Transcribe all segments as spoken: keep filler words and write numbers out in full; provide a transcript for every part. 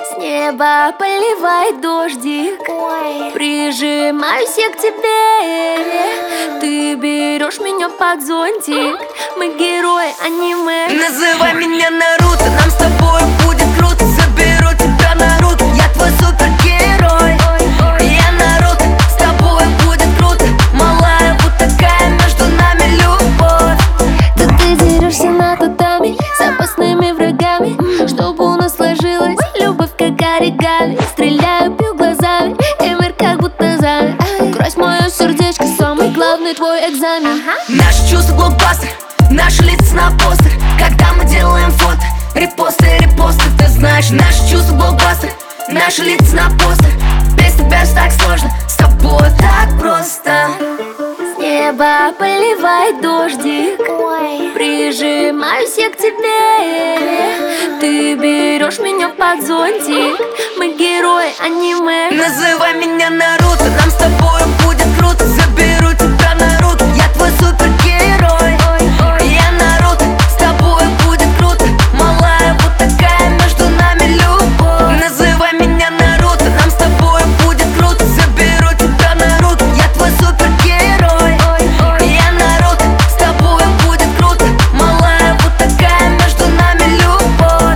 С неба поливает дождик. Ой. Прижимаюсь я к тебе. Ты берешь меня под зонтик. Мы герои аниме. Называй меня Наруто, нам с тобой будет круто. Заберу тебя на руки, я твой супергерой. Я Наруто, с тобой будет круто. Малая, вот такая между нами любовь. Тут ты дерешься на татами с опасными врагами, чтобы у нас сложилась любовь как оригами. Стреляю, бью глазами, и мир как будто замер. Крось мое сердечко, самый главный твой экзамен. Наши чувства блокбастер, наши лица на постер. Когда мы делаем фото, репосты, репосты. Ты знаешь, наши чувства блокбастер, наши лица на постер. Без тебя ж так сложно, с тобой так просто. С неба поливает дождик. Ой. Прижимаюсь я к тебе. Ты берешь меня под зонтик. Мы герои аниме. Называй меня Наруто, нам с тобой будет круто. Заберу тебя на руки, я твой супергерой. Я Наруто, с тобой будет круто. Малая, вот такая между нами любовь. Называй меня Наруто, нам с тобой будет круто. Заберу тебя на руки, я твой супергерой. Я Наруто, с тобой будет круто. Малая, вот такая между нами любовь.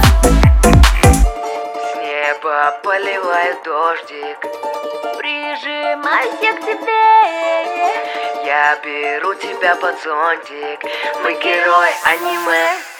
С неба поливает дождик. Прижимаюсь я к тебе. Я беру тебя под зонтик. Мы герои аниме.